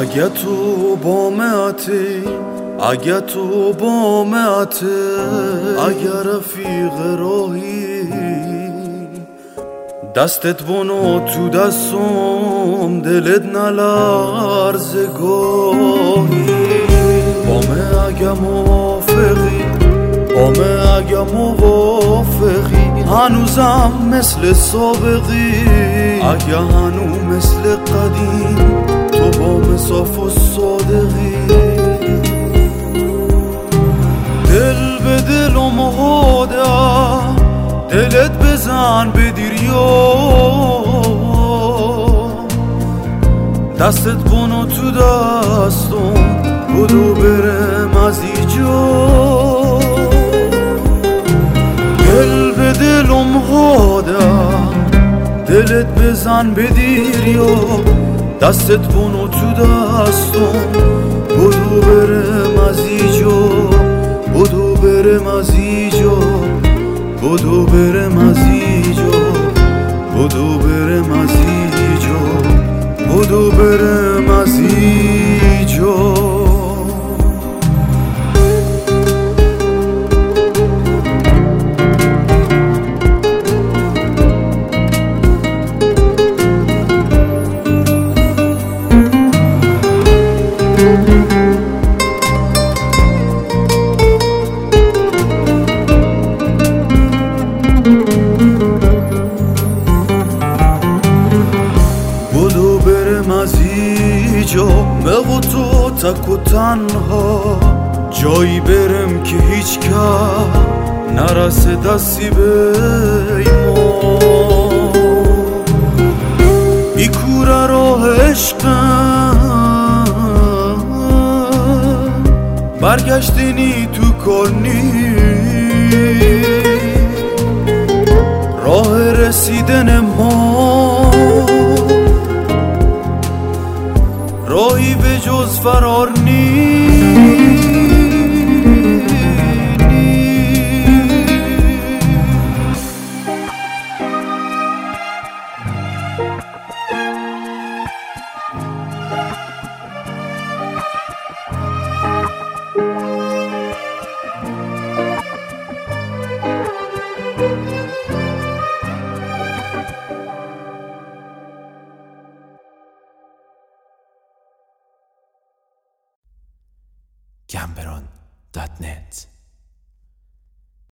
اگه تو بامعتی، اگه تو بامعتی، اگه رفیق راهی، دستت بونو تو دستم، دلت نلرزه گاهی. بامه اگه موافقی، بامه اگه موافقی، هنوزم مثل سابقی، اگه هنو مثل قدیم، تو بام صاف و صادقی. دل به دلم هادم، دلت بزن به دیریا، دستت کنو تو دستم، بدو برم از ایجا. دل به دلم هادم، دلت بزن به دیریا، دستت کنو تو دستم، بدو برم از ایجا، بدو برم از ایجا، بدو برم از ایجا، بدو برم از ایجا، بدو برم از ایجا. بدو برم از ایجا، بگو تو تک و تنها، جایی برم که هیچ که نرسه دستی به ما. بی کوره راه عشقم، برگشتنی تو کار نی، راه رسیدن ما راهی به جز فرار نیست. Gamberon.net